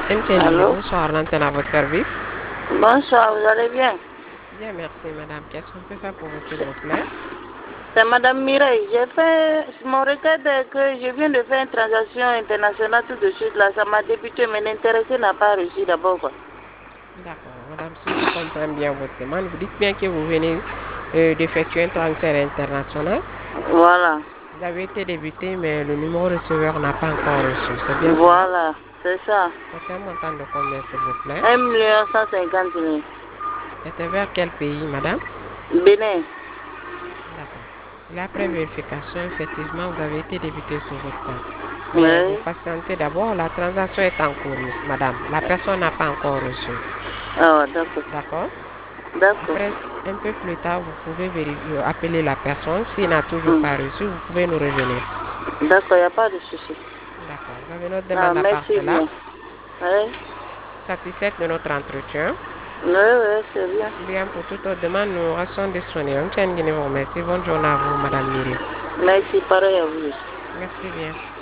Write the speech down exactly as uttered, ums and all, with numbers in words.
M T N, Allô? bonsoir, l'antenne à votre service. Bonsoir, vous allez bien? Bien, merci, madame. Qu'est-ce qu'on peut faire pour vous, s'il C'est vous plaît? c'est Madame Mireille. J'ai fait mon requête est que je viens de faire une transaction internationale tout de suite là. Ça m'a débuté, mais l'intéressé n'a pas reçu d'abord quoi. D'accord, madame, si je comprends bien votre demande, vous dites bien que vous venez euh, d'effectuer un transfert international. Voilà, Vous avez été débité, mais le numéro receveur n'a pas encore reçu. C'est bien cela? voilà, c'est ça. C'est un montant de combien, s'il vous plaît? Un million cent cinquante mille. C'était vers quel pays, madame? Bénin. D'accord. Et après vérification, effectivement, vous avez été débité sur votre compte. Mais vous Oui. patientez d'abord, la transaction est en cours, madame. La personne n'a pas encore reçu. Ah, d'accord. D'accord? D'accord. Après, un peu plus tard, vous pouvez vérifier, appeler la personne. S'il n'a toujours Hmm. pas reçu, vous pouvez nous revenir. D'accord, il n'y a pas de souci. D'accord. Vous avez notre Ah, demande à part merci cela. bien. Oui, Satisfaite de notre entretien. oui, oui, c'est bien. Bien, pour toute autre demande, nous restons disponibles. M T N Guinée vous remercie. Bonne journée à vous, madame Miri. Merci, pareil à vous. Merci bien.